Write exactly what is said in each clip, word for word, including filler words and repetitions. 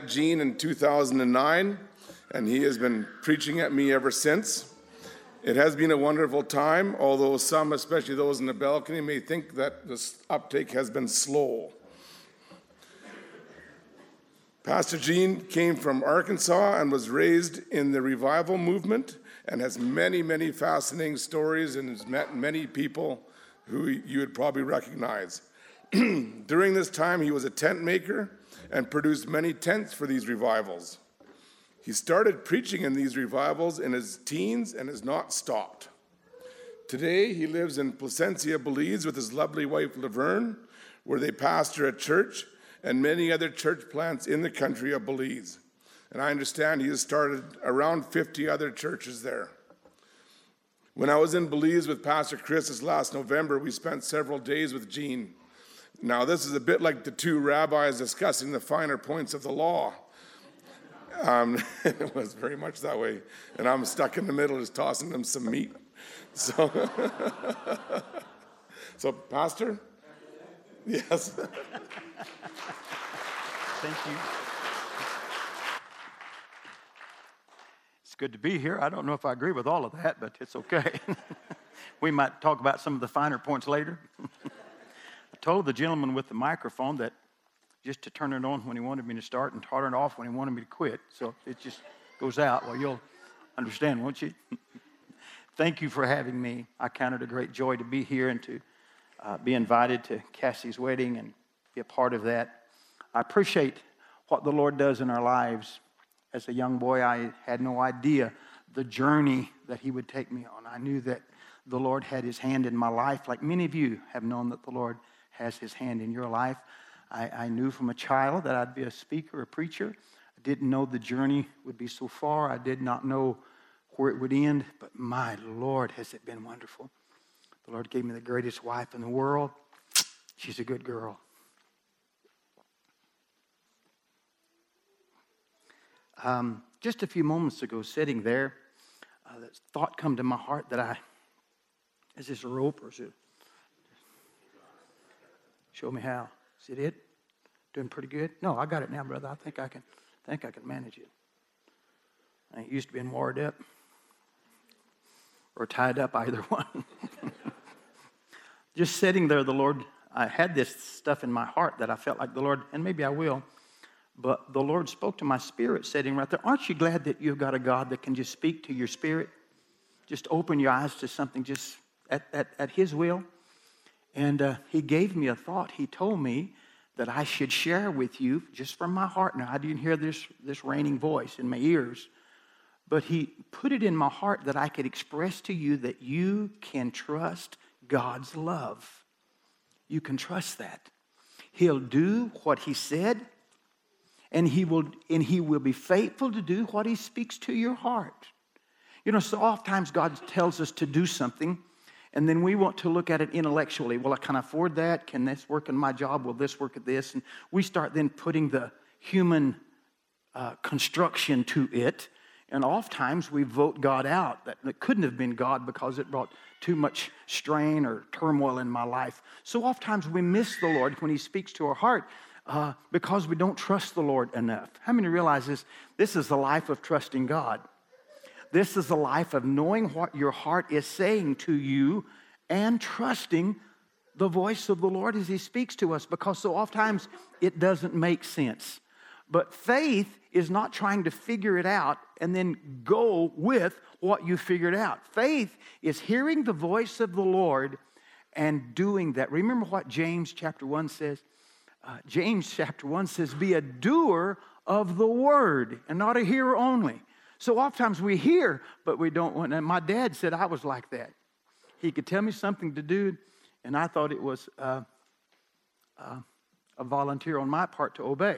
Gene in two thousand nine, and he has been preaching at me ever since. It has been a wonderful time, although some, especially those in the balcony, may think that this uptake has been slow. Pastor Gene came from Arkansas and was raised in the revival movement and has many, many fascinating stories and has met many people who you would probably recognize. During this time, he was a tent maker and produced many tents for these revivals. He started preaching in these revivals in his teens and has not stopped. Today, he lives in Placencia, Belize with his lovely wife, Laverne, where they pastor a church and many other church plants in the country of Belize. And I understand he has started around fifty other churches there. When I was in Belize with Pastor Chris this last November, we spent several days with Gene. Now, this is a bit like the two rabbis discussing the finer points of the law. Um, it was very much that way. And I'm stuck in the middle just tossing them some meat. So, so Pastor? Yes. Thank you. It's good to be here. I don't know if I agree with all of that, but it's okay. We might talk about some of the finer points later. I told the gentleman with the microphone that just to turn it on when he wanted me to start and turn it off when he wanted me to quit. So it just goes out. Well, you'll understand, won't you? Thank you for having me. I count it a great joy to be here and to uh, be invited to Cassie's wedding and be a part of that. I appreciate what the Lord does in our lives. As a young boy, I had no idea the journey that he would take me on. I knew that the Lord had his hand in my life, like many of you have known that the Lord has his hand in your life. I, I knew from a child that I'd be a speaker, a preacher. I didn't know the journey would be so far. I did not know where it would end, but my Lord, has it been wonderful. The Lord gave me the greatest wife in the world. She's a good girl. Um, just a few moments ago, sitting there, uh, that thought come to my heart that I, is this a rope or is it? Show me how. Is it it? Doing pretty good? No, I got it now, brother. I think I can. think I can manage it. I ain't used to being wired up or tied up, either one. Just sitting there, the Lord, I had this stuff in my heart that I felt like the Lord, and maybe I will, but the Lord spoke to my spirit sitting right there. Aren't you glad that you've got a God that can just speak to your spirit? Just open your eyes to something just at, at, at His will. And uh, He gave me a thought. He told me that I should share with you just from my heart. Now, I didn't hear this, this raining voice in my ears, but He put it in my heart that I could express to you that you can trust God's love. You can trust that. He'll do what He said, and He will, and He will be faithful to do what He speaks to your heart. You know, so oftentimes God tells us to do something, and then we want to look at it intellectually. Well, can I afford that? Can this work in my job? Will this work at this? And we start then putting the human uh, construction to it. And oftentimes we vote God out. That it couldn't have been God because it brought too much strain or turmoil in my life. So oftentimes we miss the Lord when He speaks to our heart uh, because we don't trust the Lord enough. How many realize this? This is the life of trusting God. This is the life of knowing what your heart is saying to you and trusting the voice of the Lord as He speaks to us, because so oftentimes it doesn't make sense. But faith is not trying to figure it out and then go with what you figured out. Faith is hearing the voice of the Lord and doing that. Remember what James chapter one says? Uh, James chapter one says, be a doer of the word and not a hearer only. So oftentimes we hear, but we don't want. And my dad said I was like that. He could tell me something to do, and I thought it was uh, uh, a volunteer on my part to obey.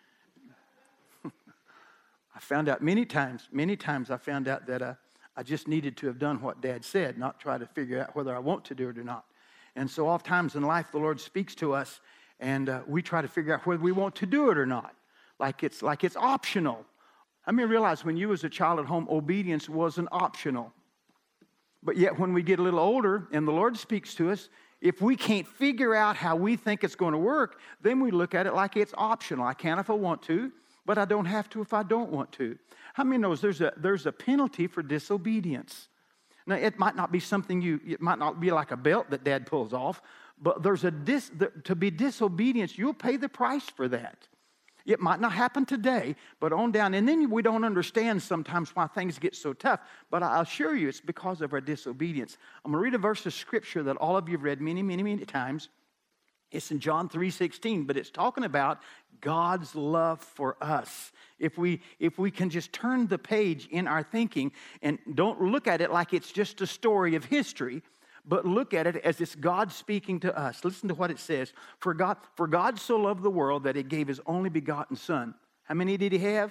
I found out many times, many times I found out that uh, I just needed to have done what Dad said, not try to figure out whether I want to do it or not. And so oftentimes in life, the Lord speaks to us, and uh, we try to figure out whether we want to do it or not, like it's like it's optional. I mean, realize when you was a child at home, obedience wasn't optional. But yet when we get a little older and the Lord speaks to us, if we can't figure out how we think it's going to work, then we look at it like it's optional. I can if I want to. but I don't have to if I don't want to. How many knows there's a, there's a penalty for disobedience? Now, it might not be something you, it might not be like a belt that Dad pulls off, but there's a dis, to be disobedience, you'll pay the price for that. It might not happen today, but on down. And then we don't understand sometimes why things get so tough. But I assure you, it's because of our disobedience. I'm going to read a verse of Scripture that all of you have read many, many, many times. It's in John three sixteen, but it's talking about God's love for us. If we, if we can just turn the page in our thinking and don't look at it like it's just a story of history, but look at it as it's God speaking to us. Listen to what it says. For God, for God so loved the world that He gave His only begotten Son. How many did He have?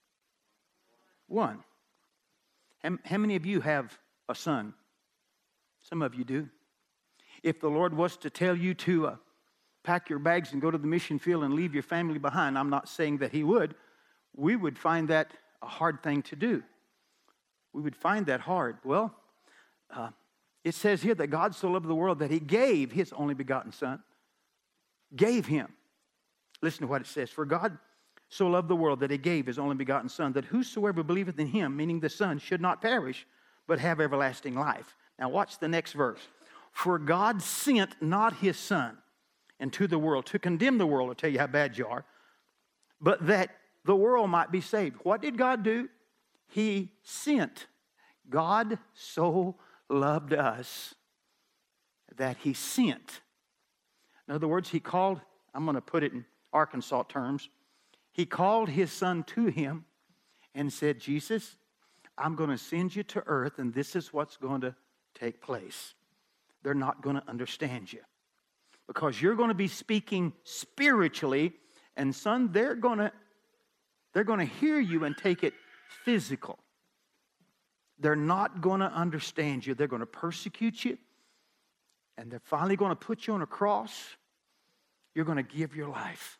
One. How, how many of you have a son? Some of you do. If the Lord was to tell you to uh, pack your bags and go to the mission field and leave your family behind, I'm not saying that He would. We would find that a hard thing to do. We would find that hard. Well, uh, it says here that God so loved the world that He gave His only begotten Son. Gave Him. Listen to what it says. For God so loved the world that He gave His only begotten Son, that whosoever believeth in Him, meaning the Son, should not perish, but have everlasting life. Now watch the next verse. For God sent not His Son into the world to condemn the world, I'll tell you how bad you are, but that the world might be saved. What did God do? He sent. God so loved us that He sent. In other words, He called, I'm going to put it in Arkansas terms, He called His Son to Him and said, Jesus, I'm going to send you to earth, and this is what's going to take place. They're not going to understand you because you're going to be speaking spiritually, and son, they're going to they're going to hear you and take it physical. They're not going to understand you. They're going to persecute you. And they're finally going to put you on a cross. You're going to give your life.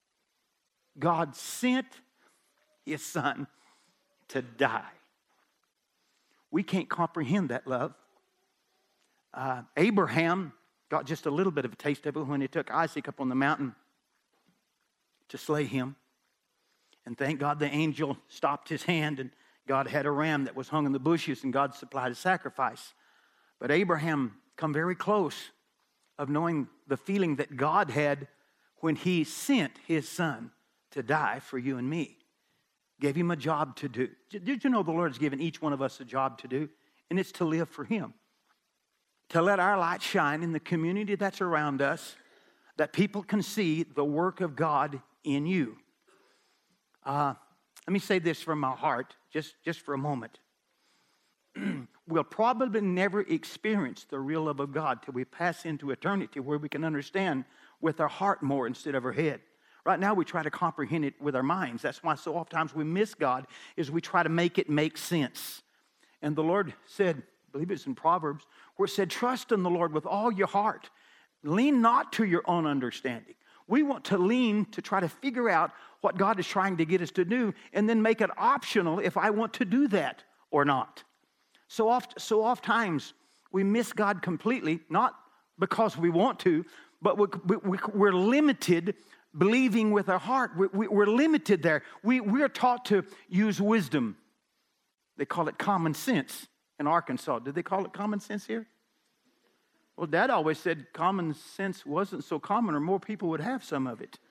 God sent His Son to die. We can't comprehend that love. Uh, Abraham got just a little bit of a taste of it when he took Isaac up on the mountain to slay him. And thank God the angel stopped his hand, and God had a ram that was hung in the bushes, and God supplied a sacrifice. But Abraham come very close of knowing the feeling that God had when He sent His Son to die for you and me. Gave Him a job to do. Did you know the Lord's given each one of us a job to do? And it's to live for Him. To let our light shine in the community that's around us, that people can see the work of God in you. Uh, let me say this from my heart, just, just for a moment. We'll probably never experience the real love of God till we pass into eternity, where we can understand with our heart more instead of our head. Right now we try to comprehend it with our minds. That's why so oftentimes we miss God, is we try to make it make sense. And the Lord said, I believe it's in Proverbs, where it said, trust in the Lord with all your heart. Lean not to your own understanding. We want to lean to try to figure out what God is trying to get us to do, and then make it optional if I want to do that or not. So oft, so oft times we miss God completely, not because we want to, but we, we, we're limited believing with our heart. We, we, we're limited there. We, we're taught to use wisdom. They call it common sense in Arkansas. Did they call it common sense here? Well, Dad always said common sense wasn't so common, or more people would have some of it.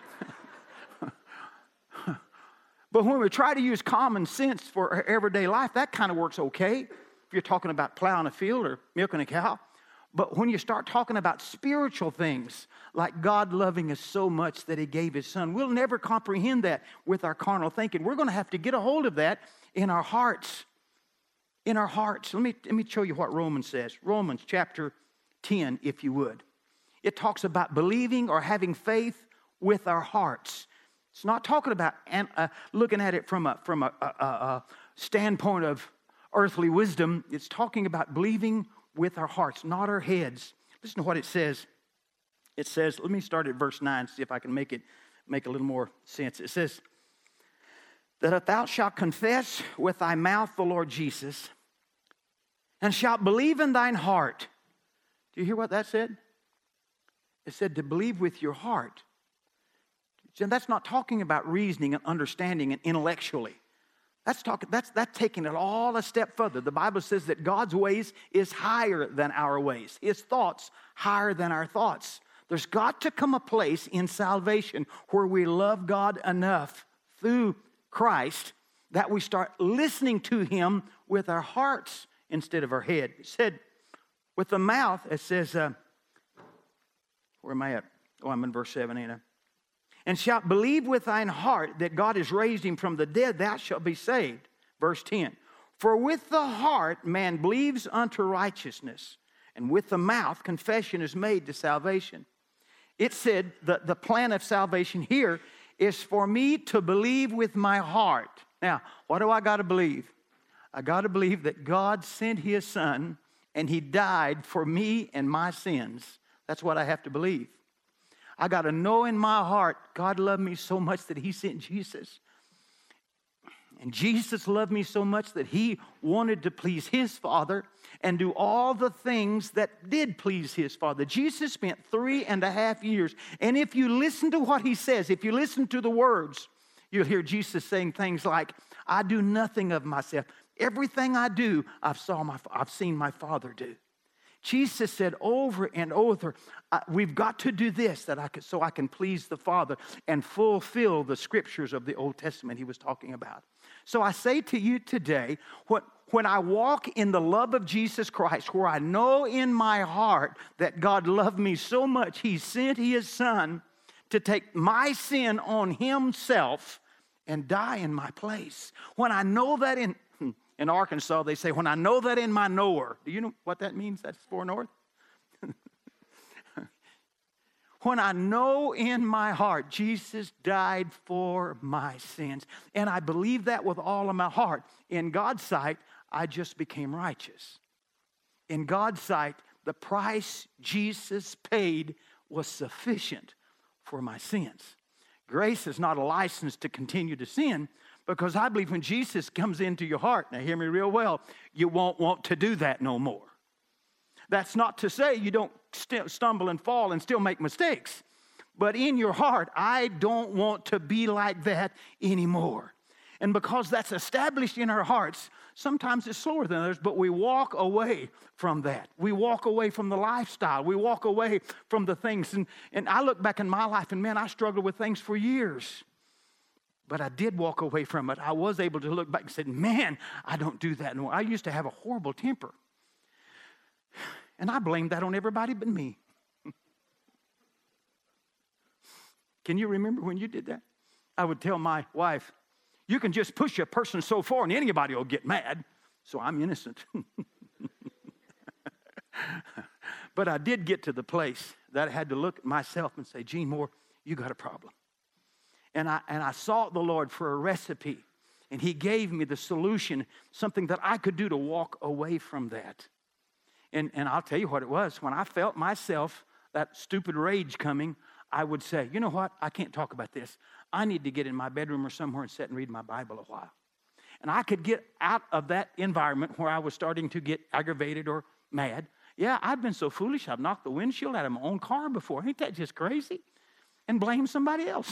But when we try to use common sense for our everyday life, that kind of works okay. If you're talking about plowing a field or milking a cow. But when you start talking about spiritual things, like God loving us so much that He gave His Son, we'll never comprehend that with our carnal thinking. We're going to have to get a hold of that in our hearts. In our hearts. Let me, let me show you what Romans says. Romans chapter ten, if you would. It talks about believing or having faith with our hearts. It's not talking about uh, looking at it from a, from a, a, a standpoint of earthly wisdom. It's talking about believing with our hearts, not our heads. Listen to what it says. It says, let me start at verse nine, see if I can make it make a little more sense. It says, that if thou shalt confess with thy mouth the Lord Jesus, and shalt believe in thine heart. Do you hear what that said? It said to believe with your heart. See, that's not talking about reasoning and understanding and intellectually. That's talking, that's, that's taking it all a step further. The Bible says that God's ways is higher than our ways. His thoughts higher than our thoughts. There's got to come a place in salvation where we love God enough through Christ that we start listening to Him with our hearts instead of our head. It said, with the mouth, it says, uh, where am I at? Oh, I'm in verse seven, ain't I? And shalt believe with thine heart that God has raised him from the dead, thou shalt be saved. Verse ten. For with the heart man believes unto righteousness, and with the mouth confession is made to salvation. It said the, the plan of salvation here is for me to believe with my heart. Now, what do I got to believe? I got to believe that God sent His Son and He died for me and my sins. That's what I have to believe. I got to know in my heart, God loved me so much that He sent Jesus. And Jesus loved me so much that He wanted to please His Father and do all the things that did please His Father. Jesus spent three and a half years. And if you listen to what He says, if you listen to the words, you'll hear Jesus saying things like, I do nothing of myself. Everything I do, I've, saw my, I've seen my Father do. Jesus said over and over, uh, we've got to do this that I could, so I can please the Father and fulfill the scriptures of the Old Testament He was talking about. So I say to you today, what, when I walk in the love of Jesus Christ, where I know in my heart that God loved me so much, He sent His Son to take my sin on Himself and die in my place. When I know that in... In Arkansas, they say, when I know that in my knower. Do you know what that means? That's for north. When I know in my heart Jesus died for my sins, and I believe that with all of my heart, in God's sight, I just became righteous. In God's sight, the price Jesus paid was sufficient for my sins. Grace is not a license to continue to sin, because I believe when Jesus comes into your heart, now hear me real well, you won't want to do that no more. That's not to say you don't st- stumble and fall and still make mistakes. But in your heart, I don't want to be like that anymore. And because that's established in our hearts, sometimes it's slower than others, but we walk away from that. We walk away from the lifestyle. We walk away from the things. And, and I look back in my life, and man, I struggled with things for years. But I did walk away from it. I was able to look back and say, man, I don't do that anymore. I used to have a horrible temper. And I blamed that on everybody but me. Can you remember when you did that? I would tell my wife, you can just push a person so far and anybody will get mad. So I'm innocent. But I did get to the place that I had to look at myself and say, Gene Moore, you got a problem. And I, and I sought the Lord for a recipe, and He gave me the solution, something that I could do to walk away from that. And, and I'll tell you what it was. When I felt myself, that stupid rage coming, I would say, you know what? I can't talk about this. I need to get in my bedroom or somewhere and sit and read my Bible a while. And I could get out of that environment where I was starting to get aggravated or mad. Yeah, I've been so foolish, I've knocked the windshield out of my own car before. Ain't that just crazy? And blame somebody else.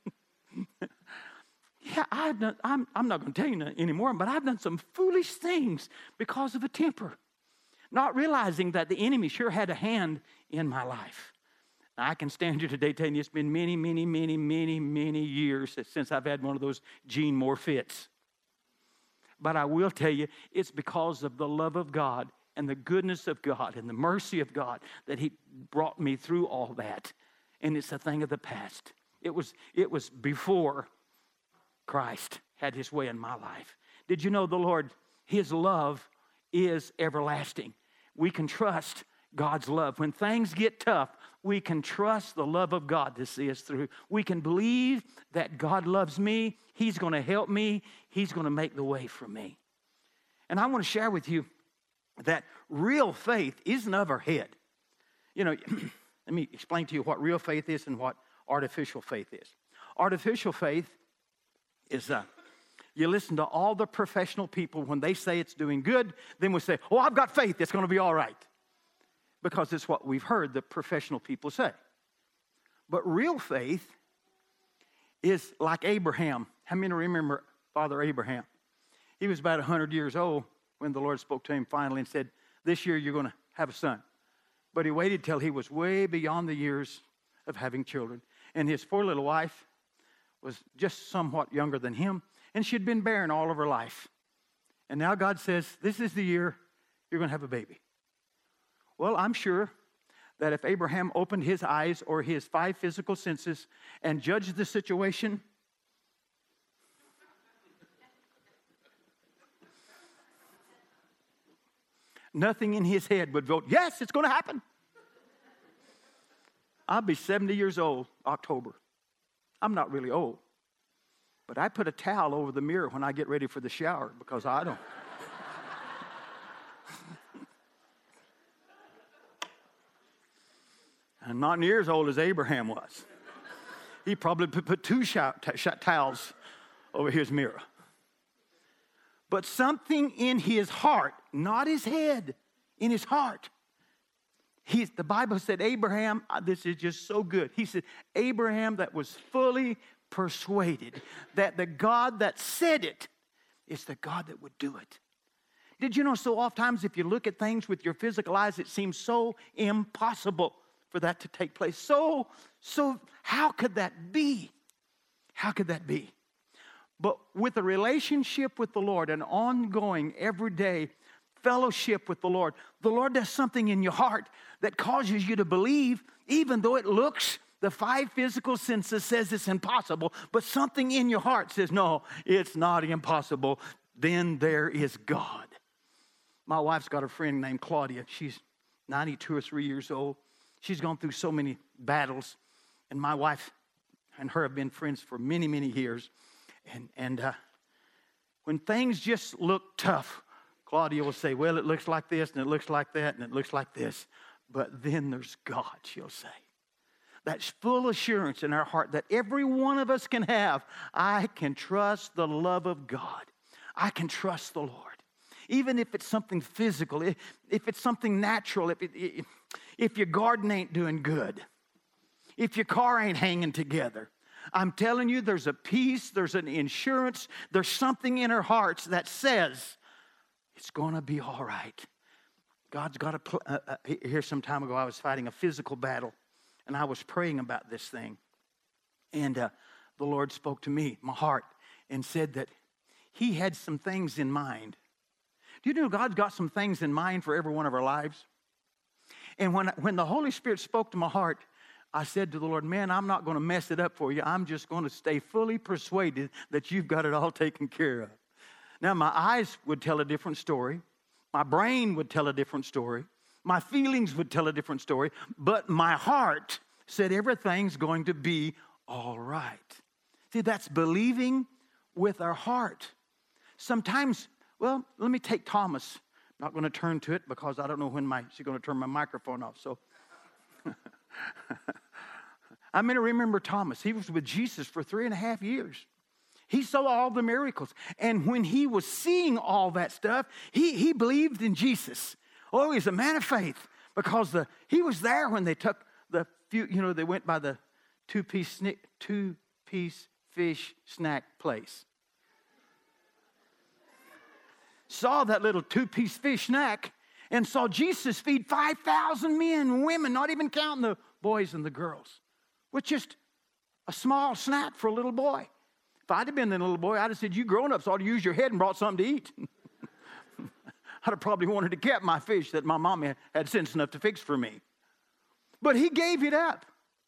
Yeah, I've done, I'm, I'm not going to tell you anymore, but I've done some foolish things because of a temper. Not realizing that the enemy sure had a hand in my life. Now, I can stand here today telling you it's been many, many, many, many, many years since I've had one of those Gene Moore fits. But I will tell you, it's because of the love of God and the goodness of God and the mercy of God that He brought me through all that. And it's a thing of the past. It was, it was before Christ had His way in my life. Did you know the Lord, His love is everlasting. We can trust God's love. When things get tough, we can trust the love of God to see us through. We can believe that God loves me. He's going to help me. He's going to make the way for me. And I want to share with you that real faith isn't of our head. You know, let me explain to you what real faith is and what artificial faith is. Artificial faith is, uh, you listen to all the professional people when they say it's doing good, then we say, oh, I've got faith, it's going to be all right. Because it's what we've heard the professional people say. But real faith is like Abraham. How many remember Father Abraham? He was about one hundred years old when the Lord spoke to him finally and said, this year you're going to have a son. But he waited till he was way beyond the years of having children. And his poor little wife was just somewhat younger than him, and she'd been barren all of her life. And now God says, this is the year you're going to have a baby. Well, I'm sure that if Abraham opened his eyes or his five physical senses and judged the situation, nothing in his head would vote, yes, it's going to happen. I'll be seventy years old, October. I'm not really old. But I put a towel over the mirror when I get ready for the shower because I don't. I'm not near as old as Abraham was. He probably put, put two shower, t- sh- towels over his mirror. But something in his heart, not his head, in his heart. He's, the Bible said, Abraham, this is just so good. He said, Abraham that was fully persuaded that the God that said it is the God that would do it. Did you know so oftentimes if you look at things with your physical eyes, it seems so impossible for that to take place. So, so how could that be? How could that be? But with a relationship with the Lord, an ongoing, everyday fellowship with the Lord, the Lord does something in your heart that causes you to believe, even though it looks, the five physical senses says it's impossible, but something in your heart says, no, it's not impossible. Then there is God. My wife's got a friend named Claudia. She's ninety-two or three years old. She's gone through so many battles, and my wife and her have been friends for many, many years. And, and uh, when things just look tough, Claudia will say, well, it looks like this, and it looks like that, and it looks like this. But then there's God, she'll say. That's full assurance in our heart that every one of us can have. I can trust the love of God. I can trust the Lord. Even if it's something physical, if, if it's something natural, if, it, if your garden ain't doing good, if your car ain't hanging together, I'm telling you, there's a peace, there's an insurance, there's something in our hearts that says it's going to be all right. God's got a, pl- uh, uh, here some time ago, I was fighting a physical battle, and I was praying about this thing. And uh, the Lord spoke to me, my heart, and said that he had some things in mind. Do you know God's got some things in mind for every one of our lives? And when, when the Holy Spirit spoke to my heart, I said to the Lord, man, I'm not going to mess it up for you. I'm just going to stay fully persuaded that you've got it all taken care of. Now, my eyes would tell a different story. My brain would tell a different story. My feelings would tell a different story. But my heart said everything's going to be all right. See, that's believing with our heart. Sometimes, well, let me take Thomas. I'm not going to turn to it because I don't know when my she's going to turn my microphone off. So I'm going to remember Thomas. He was with Jesus for three and a half years. He saw all the miracles. And when he was seeing all that stuff, he, he believed in Jesus. Oh, he's a man of faith because the he was there when they took the few, you know, they went by the two-piece sni- two-piece fish snack place. Saw that little two-piece fish snack and saw Jesus feed five thousand men and women, not even counting the boys and the girls, with just a small snack for a little boy. If I'd have been the little boy, I'd have said, you grown-ups ought to use your head and brought something to eat. I'd have probably wanted to keep my fish that my mom had, had sense enough to fix for me. But he gave it up.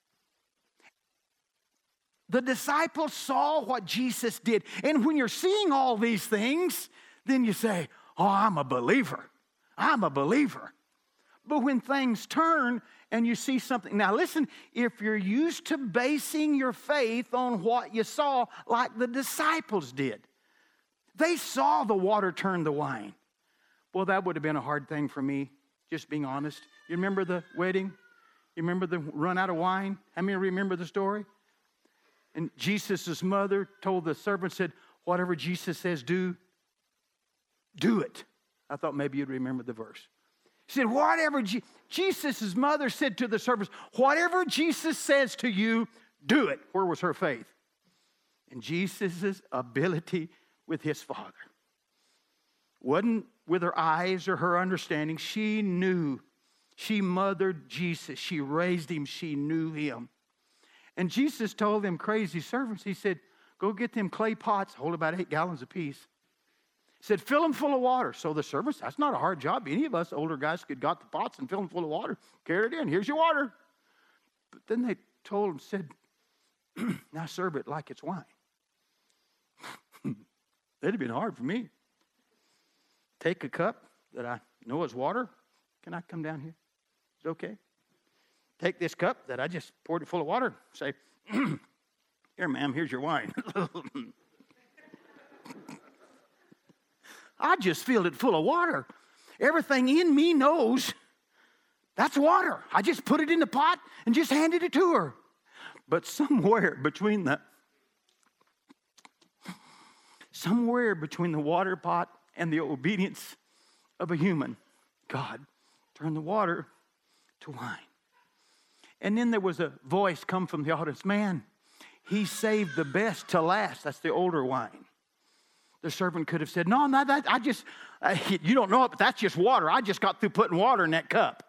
The disciples saw what Jesus did. And when you're seeing all these things, then you say, oh, I'm a believer. I'm a believer. But when things turn and you see something, now listen, if you're used to basing your faith on what you saw, like the disciples did, they saw the water turn to wine. Well, that would have been a hard thing for me, just being honest. You remember the wedding? You remember the run out of wine? How many remember the story? And Jesus' mother told the servant, said, whatever Jesus says, do, do it. I thought maybe you'd remember the verse. He said, whatever, Je- Jesus' mother said to the servants, whatever Jesus says to you, do it. Where was her faith? And Jesus' ability with his Father wasn't with her eyes or her understanding. She knew. She mothered Jesus. She raised him. She knew him. And Jesus told them crazy servants, he said, go get them clay pots, hold about eight gallons apiece. He said, fill them full of water. So the servants, that's not a hard job. Any of us older guys could got the pots and fill them full of water. Carry it in. Here's your water. But then they told him, said, now serve it like it's wine. That'd have been hard for me. Take a cup that I know is water. Can I come down here? Is it okay? Take this cup that I just poured it full of water. Say, here, ma'am, here's your wine. I just filled it full of water. Everything in me knows that's water. I just put it in the pot and just handed it to her. But somewhere between the somewhere between the water pot and the obedience of a human, God turned the water to wine. And then there was a voice come from the audience, man, he saved the best to last. That's the older wine. The servant could have said, no, no, that, I just, uh, you don't know it, but that's just water. I just got through putting water in that cup.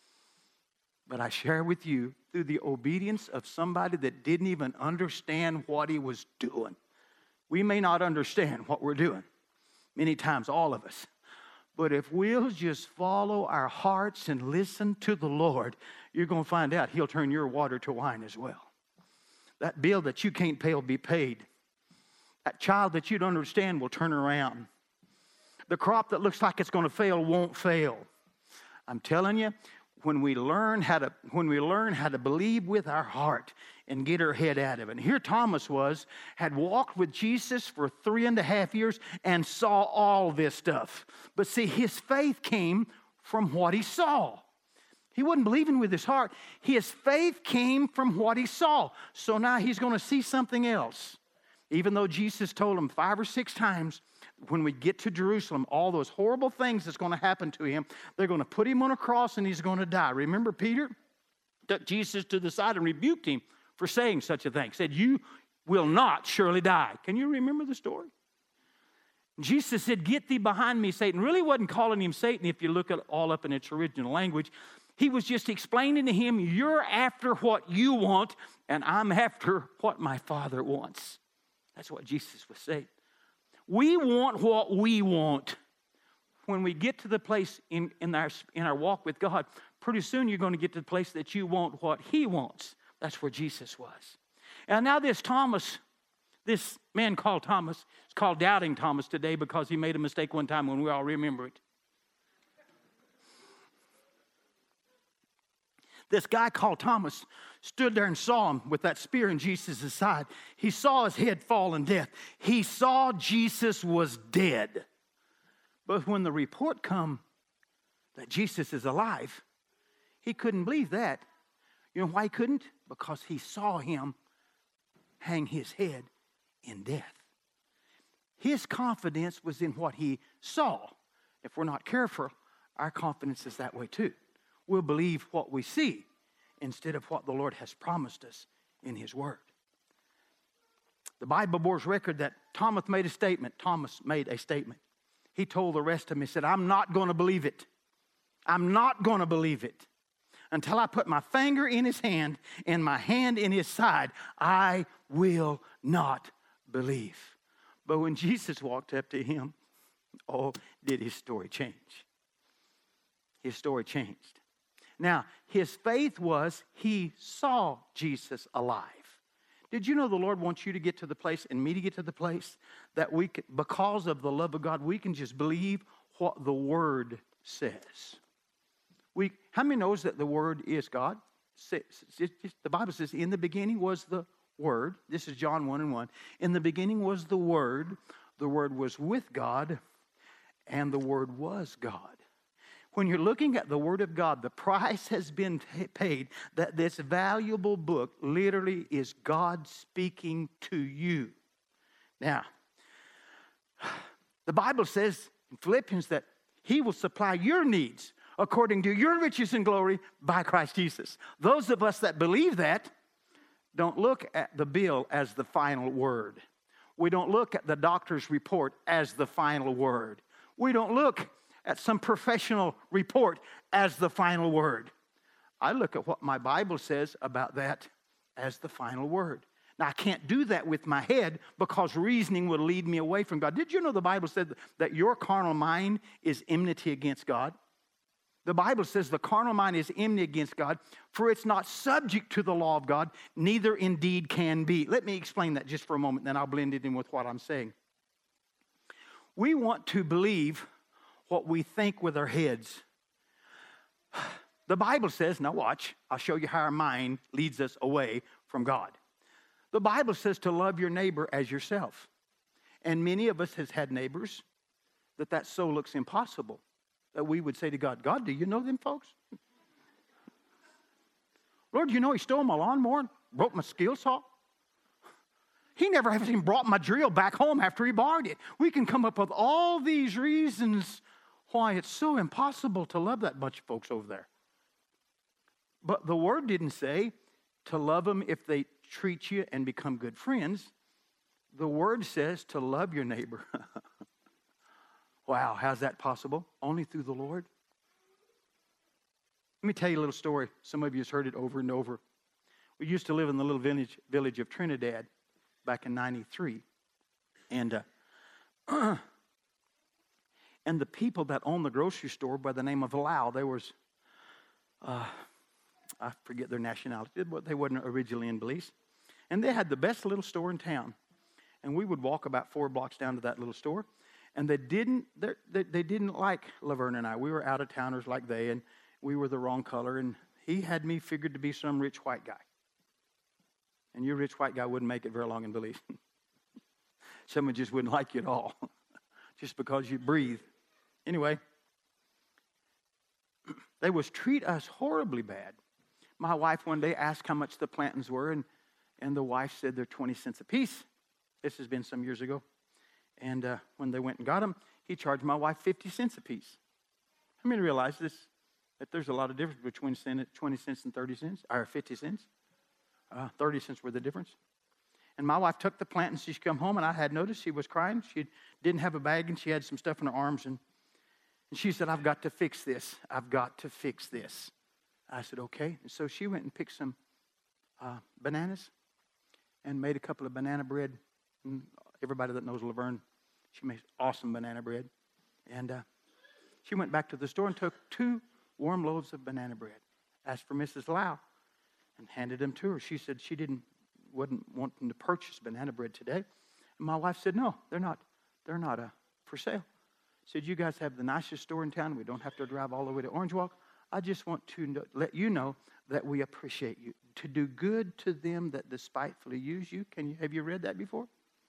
But I share with you, through the obedience of somebody that didn't even understand what he was doing. We may not understand what we're doing. Many times, all of us. But if we'll just follow our hearts and listen to the Lord, you're going to find out he'll turn your water to wine as well. That bill that you can't pay will be paid. That child that you don't understand will turn around. The crop that looks like it's going to fail won't fail. I'm telling you, when we learn how to when we learn how to believe with our heart and get our head out of it. And here Thomas was, had walked with Jesus for three and a half years and saw all this stuff. But see, his faith came from what he saw. He wasn't believing with his heart. His faith came from what he saw. So now he's going to see something else. Even though Jesus told him five or six times, when we get to Jerusalem, all those horrible things that's going to happen to him, they're going to put him on a cross and he's going to die. Remember Peter took Jesus to the side and rebuked him for saying such a thing. Said, you will not surely die. Can you remember the story? Jesus said, get thee behind me, Satan. Really wasn't calling him Satan if you look at all up in its original language. He was just explaining to him, you're after what you want and I'm after what my Father wants. That's what Jesus was saying. We want what we want. When we get to the place in, in, our, in our walk with God, pretty soon you're going to get to the place that you want what he wants. That's where Jesus was. And now this Thomas, this man called Thomas, is called Doubting Thomas today because he made a mistake one time when we all remember it. This guy called Thomas stood there and saw him with that spear in Jesus' side. He saw his head fall in death. He saw Jesus was dead. But when the report come that Jesus is alive, he couldn't believe that. You know why he couldn't? Because he saw him hang his head in death. His confidence was in what he saw. If we're not careful, our confidence is that way too. We'll believe what we see instead of what the Lord has promised us in his word. The Bible bears record that Thomas made a statement. Thomas made a statement. He told the rest of them, he said, I'm not going to believe it. I'm not going to believe it. Until I put my finger in his hand and my hand in his side, I will not believe. But when Jesus walked up to him, oh, did his story change. His story changed. Now, his faith was he saw Jesus alive. Did you know the Lord wants you to get to the place and me to get to the place that we can, because of the love of God, we can just believe what the Word says. We, how many knows that the Word is God? The Bible says, in the beginning was the Word. This is John one and one. In the beginning was the Word. The Word was with God, and the Word was God. When you're looking at the Word of God, the price has been t- paid that this valuable book literally is God speaking to you. Now, the Bible says in Philippians that he will supply your needs according to your riches and glory by Christ Jesus. Those of us that believe that don't look at the bill as the final word. We don't look at the doctor's report as the final word. We don't look at some professional report as the final word. I look at what my Bible says about that as the final word. Now, I can't do that with my head because reasoning will lead me away from God. Did you know the Bible said that your carnal mind is enmity against God? The Bible says the carnal mind is enmity against God, for it's not subject to the law of God, neither indeed can be. Let me explain that just for a moment, then I'll blend it in with what I'm saying. We want to believe what we think with our heads. The Bible says, now watch, I'll show you how our mind leads us away from God. The Bible says to love your neighbor as yourself. And many of us has had neighbors that that so looks impossible that we would say to God, God, do you know them folks? Lord, do you know he stole my lawnmower and broke my skill saw? He never even brought my drill back home after he borrowed it. We can come up with all these reasons why it's so impossible to love that bunch of folks over there. But the word didn't say to love them if they treat you and become good friends. The word says to love your neighbor. Wow, how's that possible? Only through the Lord? Let me tell you a little story. Some of you have heard it over and over. We used to live in the little village, village of Trinidad back in ninety-three. And, uh, and the people that owned the grocery store by the name of Lau, there was, uh, I forget their nationality, but they weren't originally in Belize. And they had the best little store in town. And we would walk about four blocks down to that little store. And they didn't, they, they didn't like Laverne and I. We were out-of-towners like they, and we were the wrong color. And he had me figured to be some rich white guy. And your rich white guy wouldn't make it very long in Belize. Someone just wouldn't like you at all, just because you breathe. Anyway, they was treat us horribly bad. My wife one day asked how much the plantains were, and, and the wife said they're twenty cents a piece. This has been some years ago. And uh, when they went and got them, he charged my wife fifty cents a piece. How many realize this, that there's a lot of difference between twenty cents and thirty cents, or fifty cents? Uh, thirty cents were the difference. And my wife took the plantains. She come home, and I had noticed she was crying. She didn't have a bag, and she had some stuff in her arms. And, and she said, I've got to fix this. I've got to fix this. I said, okay. And so she went and picked some uh, bananas and made a couple of banana bread. And everybody that knows Laverne, she makes awesome banana bread. And uh, she went back to the store and took two warm loaves of banana bread. Asked for Missus Lau and handed them to her. She said she didn't, wasn't wanting to purchase banana bread today. And my wife said, no, they're not, they're not uh, for sale. Said, you guys have the nicest store in town. We don't have to drive all the way to Orange Walk. I just want to know, let you know that we appreciate you. To do good to them that despitefully use you. Can you have you read that before?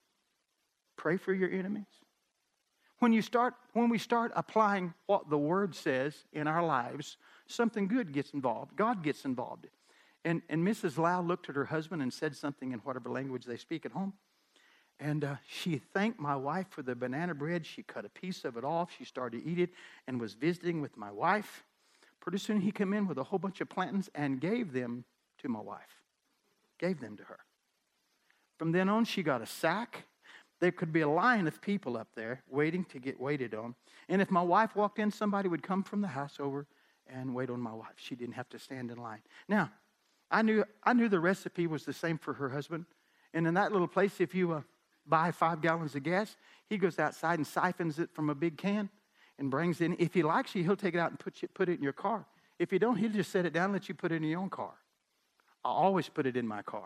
Pray for your enemies. When you start, when we start applying what the Word says in our lives, something good gets involved. God gets involved. And, and Missus Lau looked at her husband and said something in whatever language they speak at home. And uh, she thanked my wife for the banana bread. She cut a piece of it off. She started to eat it and was visiting with my wife. Pretty soon he came in with a whole bunch of plantains and gave them to my wife. Gave them to her. From then on, she got a sack. There could be a line of people up there waiting to get waited on. And if my wife walked in, somebody would come from the house over and wait on my wife. She didn't have to stand in line. Now, I knew I knew the recipe was the same for her husband. And in that little place, if you uh, buy five gallons of gas, he goes outside and siphons it from a big can and brings it in. If he likes you, he'll take it out and put, you, put it in your car. If you don't, he'll just set it down and let you put it in your own car. I always put it in my car.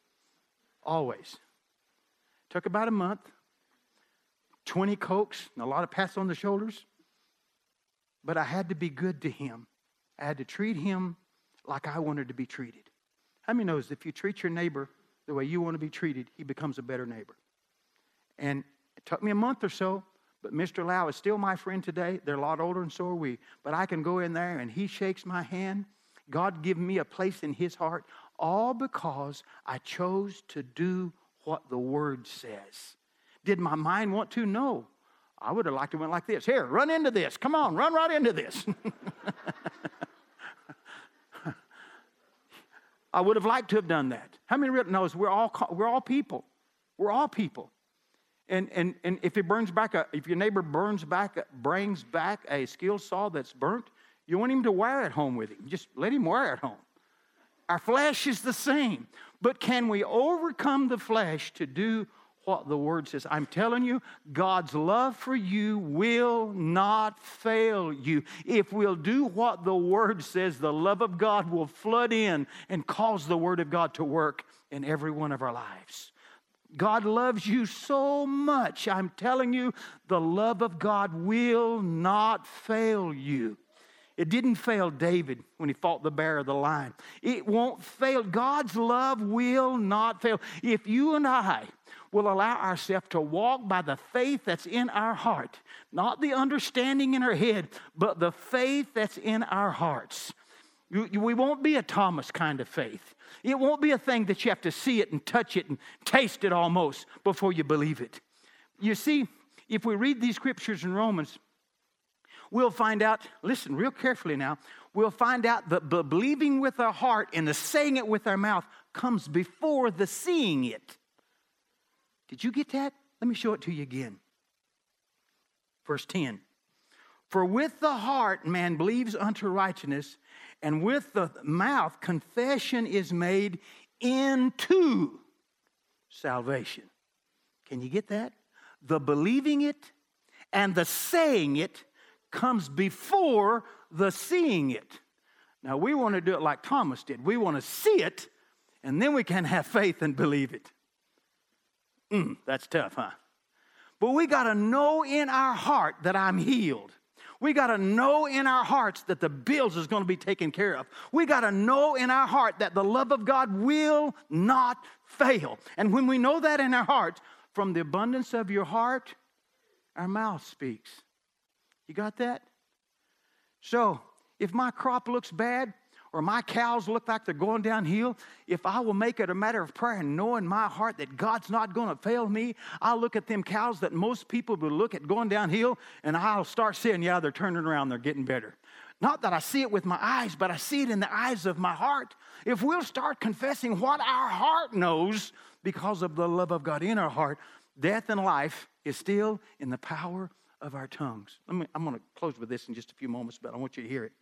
Always. Took about a month, twenty Cokes, and a lot of pats on the shoulders. But I had to be good to him. I had to treat him like I wanted to be treated. How many knows if you treat your neighbor the way you want to be treated, he becomes a better neighbor? And it took me a month or so, but Mister Lau is still my friend today. They're a lot older, and so are we. But I can go in there, and he shakes my hand. God gave me a place in his heart, all because I chose to do what the Word says. Did my mind want to? No. I would have liked to went like this. Here, run into this. Come on, run right into this. I would have liked to have done that. How many knows we're all we're all people. We're all people. And, and, and if it burns back a, if your neighbor burns back, a, brings back a skill saw that's burnt, you want him to wear it home with him. Just let him wear it home. Our flesh is the same. But can we overcome the flesh to do what the Word says? I'm telling you, God's love for you will not fail you. If we'll do what the Word says, the love of God will flood in and cause the Word of God to work in every one of our lives. God loves you so much. I'm telling you, the love of God will not fail you. It didn't fail David when he fought the bear or the lion. It won't fail. God's love will not fail. If you and I will allow ourselves to walk by the faith that's in our heart, not the understanding in our head, but the faith that's in our hearts. We won't be a Thomas kind of faith. It won't be a thing that you have to see it and touch it and taste it almost before you believe it. You see, if we read these scriptures in Romans, we'll find out, listen real carefully now, we'll find out that the believing with our heart and the saying it with our mouth comes before the seeing it. Did you get that? Let me show it to you again. Verse ten. For with the heart man believes unto righteousness, and with the mouth confession is made into salvation. Can you get that? The believing it and the saying it comes before the seeing it. Now, we want to do it like Thomas did. We want to see it, and then we can have faith and believe it. Mm, that's tough, huh? But we got to know in our heart that I'm healed. We got to know in our hearts that the bills is going to be taken care of. We got to know in our heart that the love of God will not fail. And when we know that in our hearts, from the abundance of your heart, our mouth speaks. You got that? So, if my crop looks bad, or my cows look like they're going downhill, if I will make it a matter of prayer and know in my heart that God's not going to fail me, I'll look at them cows that most people will look at going downhill, and I'll start saying, yeah, they're turning around, they're getting better. Not that I see it with my eyes, but I see it in the eyes of my heart. If we'll start confessing what our heart knows because of the love of God in our heart, death and life is still in the power of our tongues. Let me, I'm going to close with this in just a few moments, but I want you to hear it.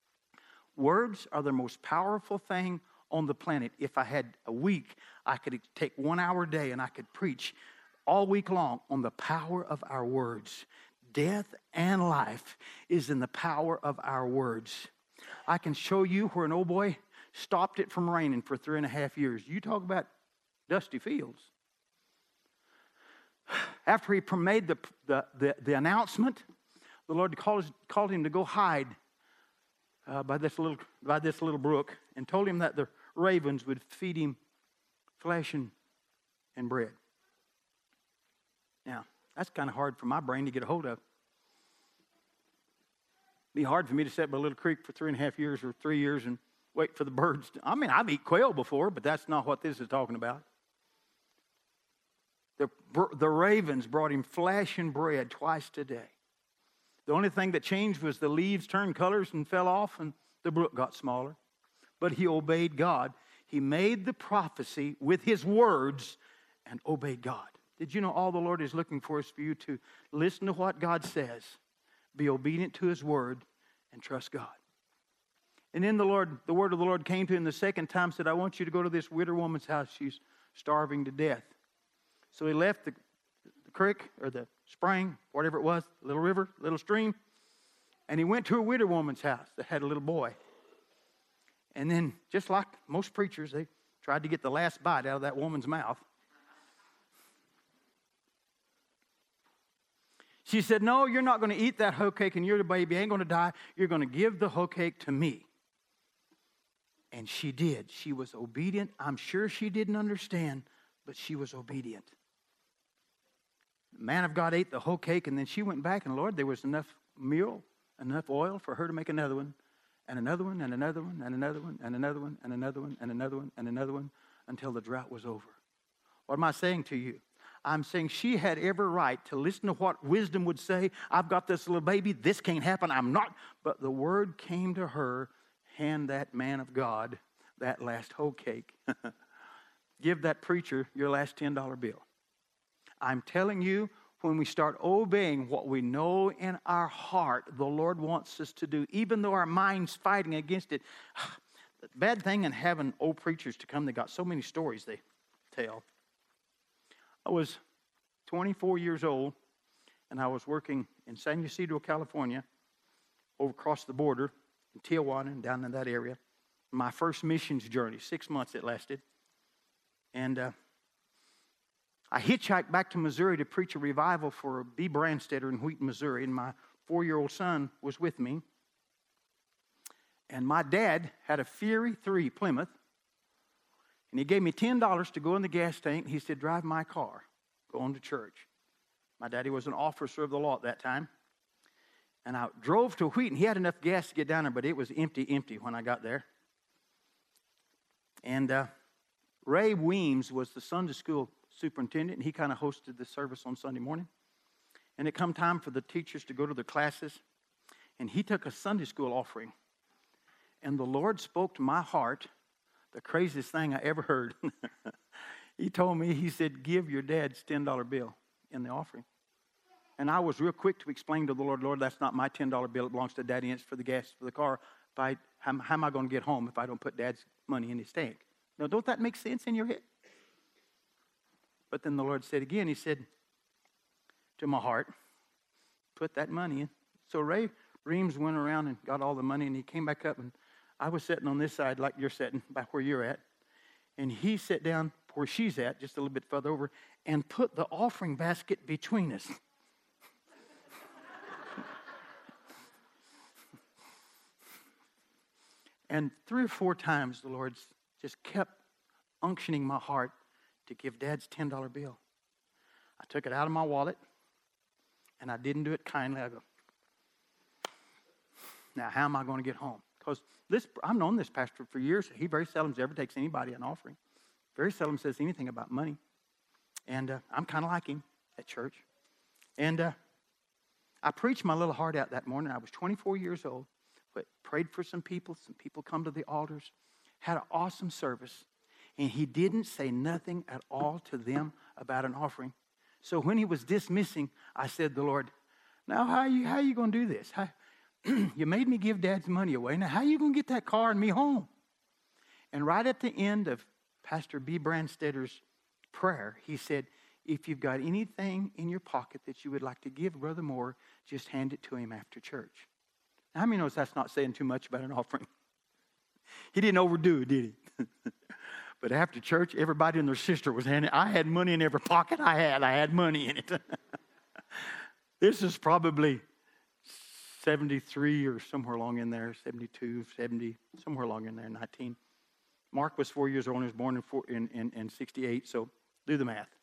Words are the most powerful thing on the planet. If I had a week, I could take one hour a day and I could preach all week long on the power of our words. Death and life is in the power of our words. I can show you where an old boy stopped it from raining for three and a half years. You talk about dusty fields. After he made the, the, the, the announcement, the Lord called, called him to go hide Uh, by this little by this little brook, and told him that the ravens would feed him flesh and, and bread. Now, that's kind of hard for my brain to get a hold of. It'd be hard for me to sit by a little creek for three and a half years or three years and wait for the birds. To, I mean, I've eaten quail before, but that's not what this is talking about. The, the ravens brought him flesh and bread twice a day. The only thing that changed was the leaves turned colors and fell off, and the brook got smaller. But he obeyed God. He made the prophecy with his words and obeyed God. Did you know all the Lord is looking for is for you to listen to what God says, be obedient to his word, and trust God? And then the Lord, the word of the Lord came to him the second time, said, I want you to go to this widow woman's house. She's starving to death. So he left the creek or the spring, whatever it was, little river, little stream, and he went to a widow woman's house that had a little boy. And then, just like most preachers, they tried to get the last bite out of that woman's mouth. She said, no, you're not going to eat that hoe cake, and you're the baby ain't going to die. You're going to give the hoe cake to me. And she did. She was obedient. I'm sure she didn't understand, but she was obedient. The man of God ate the whole cake, and then she went back, and Lord, there was enough meal, enough oil for her to make another one, and another one, and another one, and another one, and another one, and another one, and another one, and another one, until the drought was over. What am I saying to you? I'm saying she had every right to listen to what wisdom would say. I've got this little baby. This can't happen. I'm not. But the word came to her, hand that man of God that last whole cake. Give that preacher your last ten dollar bill. I'm telling you, when we start obeying what we know in our heart the Lord wants us to do, even though our mind's fighting against it. The bad thing in having old preachers to come, they got so many stories they tell. I was twenty-four years old, and I was working in San Ysidro, California, over across the border, in Tijuana and down in that area. My first missions journey, six months it lasted. And uh, I hitchhiked back to Missouri to preach a revival for B. Brandstetter in Wheaton, Missouri, and my four-year-old son was with me. And my dad had a Fury three Plymouth, and he gave me ten dollars to go in the gas tank. He said, drive my car, going to church. My daddy was an officer of the law at that time. And I drove to Wheaton. He had enough gas to get down there, but it was empty, empty when I got there. And uh, Ray Weems was the Sunday school superintendent, and he kind of hosted the service on Sunday morning. And it come time for the teachers to go to their classes, and he took a Sunday school offering. And the Lord spoke to my heart, the craziest thing I ever heard. He told me, he said, give your dad's ten dollar bill in the offering. And I was real quick to explain to the Lord, Lord, that's not my ten dollar bill. It belongs to Daddy, and it's for the gas for the car. If I, how, how am I going to get home if I don't put Dad's money in his tank? Now, don't that make sense in your head? But then the Lord said again, he said to my heart, put that money in. So Ray Reams went around and got all the money, and he came back up, and I was sitting on this side like you're sitting, back where you're at. And he sat down where she's at, just a little bit further over, and put the offering basket between us. And three or four times the Lord just kept unctioning my heart to give Dad's ten dollar bill. I took it out of my wallet, and I didn't do it kindly. I go, now how am I going to get home? Because this, I've known this pastor for years. He very seldom ever takes anybody an offering. Very seldom says anything about money. And uh, I'm kind of like him at church. And uh, I preached my little heart out that morning. I was twenty-four years old. But prayed for some people. Some people come to the altars. Had an awesome service. And he didn't say nothing at all to them about an offering. So when he was dismissing, I said to the Lord, now how are you, how are you going to do this? How, you made me give Dad's money away. Now how are you going to get that car and me home? And right at the end of Pastor B. Brandstetter's prayer, he said, if you've got anything in your pocket that you would like to give Brother Moore, just hand it to him after church. Now, how many knows that's not saying too much about an offering? He didn't overdo it, did he? But after church, everybody and their sister was handing. I had money in every pocket I had. I had money in it. This is probably seventy-three or somewhere along in there, seventy-two, seventy, somewhere along in there, nineteen. Mark was four years old and was born in, four, in, in, in sixty-eight, so do the math.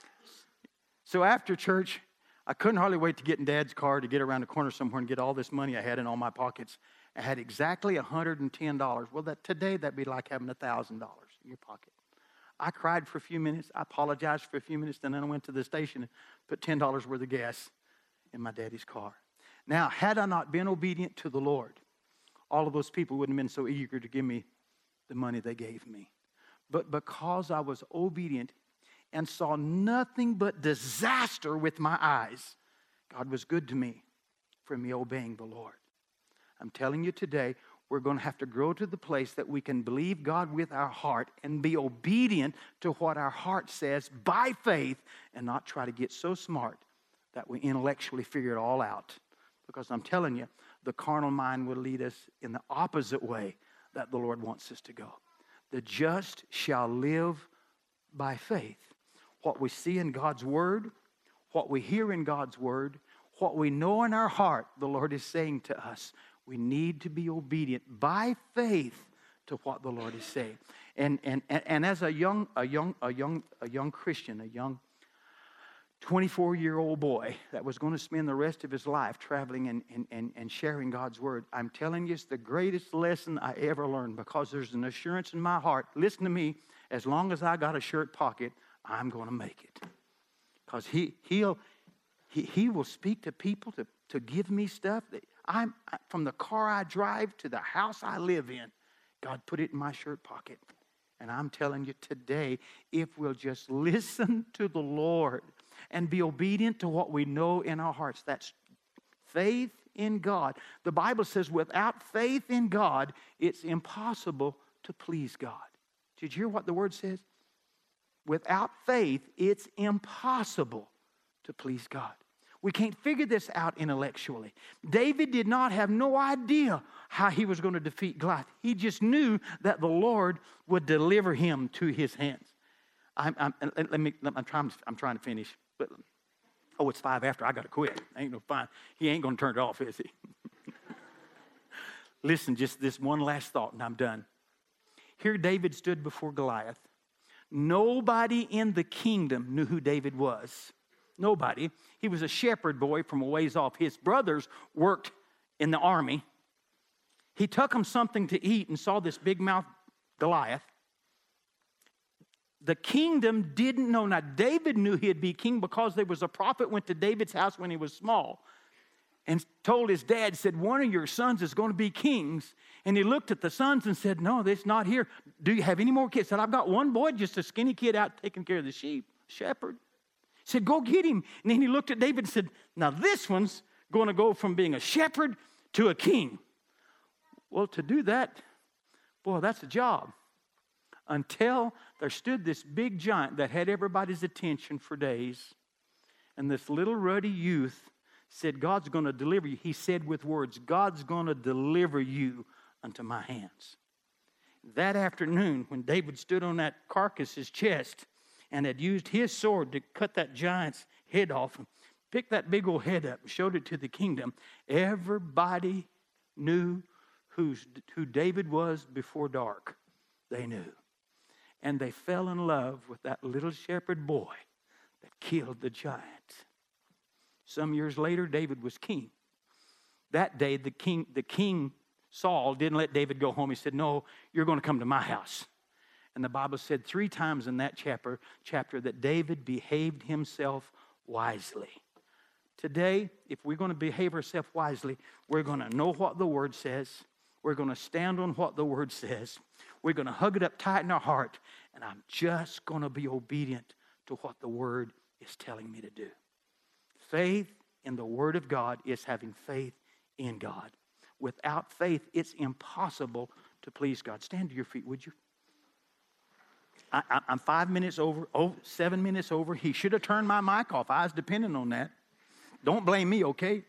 So after church, I couldn't hardly wait to get in Dad's car to get around the corner somewhere and get all this money I had in all my pockets. I had exactly one hundred ten dollars. Well, that, today that'd be like having one thousand dollars in your pocket. I cried for a few minutes. I apologized for a few minutes. And then I went to the station and put ten dollars worth of gas in my daddy's car. Now, had I not been obedient to the Lord, all of those people wouldn't have been so eager to give me the money they gave me. But because I was obedient and saw nothing but disaster with my eyes, God was good to me for me obeying the Lord. I'm telling you today, we're going to have to grow to the place that we can believe God with our heart and be obedient to what our heart says by faith and not try to get so smart that we intellectually figure it all out. Because I'm telling you, the carnal mind will lead us in the opposite way that the Lord wants us to go. The just shall live by faith. What we see in God's Word, what we hear in God's Word, what we know in our heart, the Lord is saying to us, we need to be obedient by faith to what the Lord is saying. And, and, and, and as a young, a, young, a, young, a young Christian, a young twenty-four-year-old boy that was going to spend the rest of his life traveling and, and, and, and sharing God's Word, I'm telling you, it's the greatest lesson I ever learned because there's an assurance in my heart. Listen to me, as long as I got a shirt pocket, I'm going to make it. Because he, he'll, he, he will speak to people to, to give me stuff. That I'm, from the car I drive to the house I live in, God put it in my shirt pocket. And I'm telling you today, if we'll just listen to the Lord and be obedient to what we know in our hearts. That's faith in God. The Bible says without faith in God, it's impossible to please God. Did you hear what the word says? Without faith, it's impossible to please God. We can't figure this out intellectually. David did not have no idea how he was going to defeat Goliath. He just knew that the Lord would deliver him to his hands. I'm, I'm, let me, I'm, trying, I'm trying to finish. But, oh, it's five after. I got to quit. Ain't no fine. He ain't going to turn it off, is he? Listen, just this one last thought, and I'm done. Here David stood before Goliath. Nobody in the kingdom knew who David was. Nobody. He was a shepherd boy from a ways off. His brothers worked in the army. He took them something to eat and saw this big mouth Goliath. The kingdom didn't know. Now, David knew he'd be king because there was a prophet went to David's house when he was small and told his dad, said, one of your sons is going to be kings. And he looked at the sons and said, no, that's not here. Do you have any more kids? He said, I've got one boy, just a skinny kid out taking care of the sheep, shepherd. He said, go get him. And then he looked at David and said, now this one's going to go from being a shepherd to a king. Well, to do that, boy, that's a job. Until there stood this big giant that had everybody's attention for days. And this little ruddy youth said, God's going to deliver you. He said with words, God's going to deliver you unto my hands. That afternoon, when David stood on that carcass's chest and had used his sword to cut that giant's head off and picked that big old head up and showed it to the kingdom, everybody knew who's, who David was before dark. They knew. And they fell in love with that little shepherd boy that killed the giant. Some years later, David was king. That day, the king, the king Saul didn't let David go home. He said, no, you're going to come to my house. And the Bible said three times in that chapter, chapter that David behaved himself wisely. Today, if we're going to behave ourselves wisely, we're going to know what the Word says. We're going to stand on what the Word says. We're going to hug it up tight in our heart. And I'm just going to be obedient to what the Word is telling me to do. Faith in the Word of God is having faith in God. Without faith, it's impossible to please God. Stand to your feet, would you? I, I, I'm five minutes over, over, seven minutes over. He should have turned my mic off. I was depending on that. Don't blame me, okay?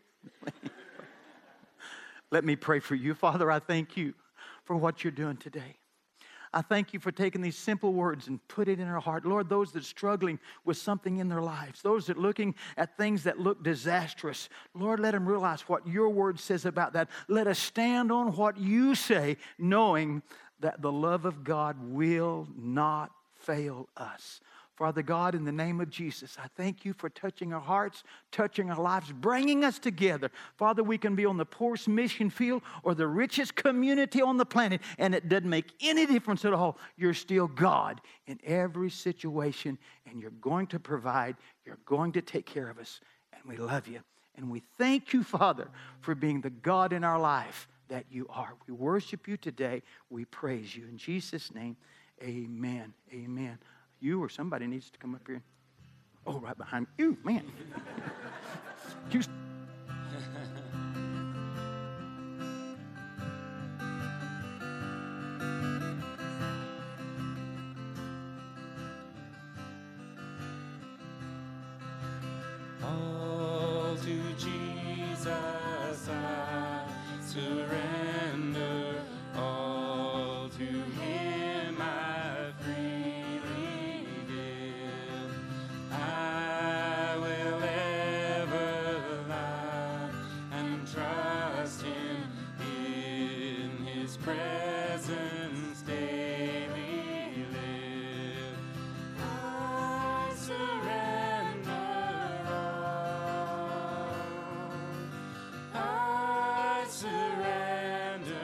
Let me pray for you. Father, I thank you for what you're doing today. I thank you for taking these simple words and put it in our heart. Lord, those that are struggling with something in their lives, those that are looking at things that look disastrous, Lord, let them realize what your word says about that. Let us stand on what you say, knowing that the love of God will not fail us. Father God, in the name of Jesus, I thank you for touching our hearts, touching our lives, bringing us together. Father, we can be on the poorest mission field or the richest community on the planet, and it doesn't make any difference at all. You're still God in every situation, and you're going to provide. You're going to take care of us, and we love you. And we thank you, Father, for being the God in our life that you are. We worship you today. We praise you. In Jesus' name, amen. Amen. You or somebody needs to come up here. Oh, right behind you, man. you. All to Jesus I surrender. All to him I freely give. I will ever love and trust him in his presence daily live. I surrender all. I surrender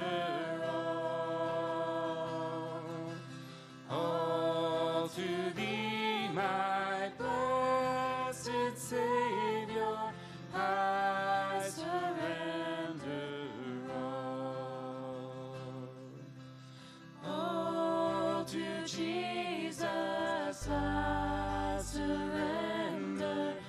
all. All to thee, my blessed Savior, I surrender all. All to Jesus I surrender.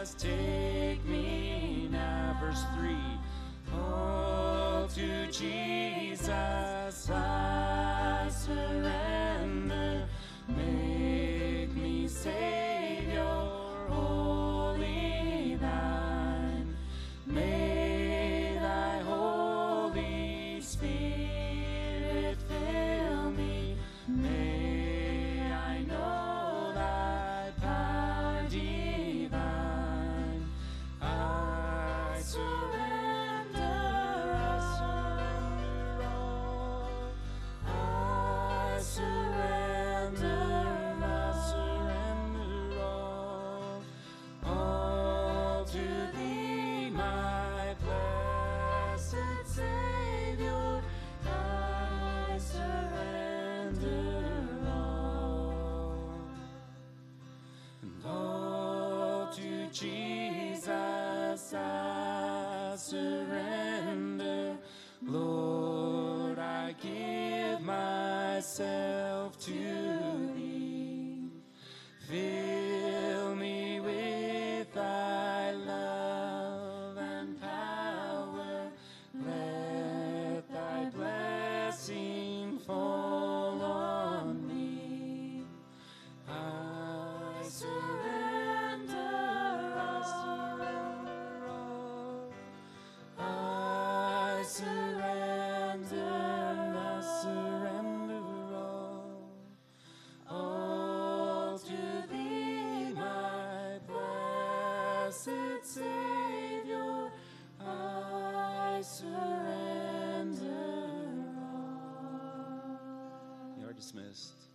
Jesus, take me now. Verse three. All to Jesus I surrender. Make me Savior, wholly thine. May thy Holy Spirit fill me. May I know thy power divine. I surrender, I surrender all. I surrender, I surrender all. All to thee, my blessed Savior, I surrender all. And all to Jesus I surrender. Lord, I give myself to thee. Fill me with thy love and power. Let thy blessing fall on me. I surrender, I surrender all. I surrender, I surrender all. All to thee, my blessed Savior, I surrender all. You are dismissed.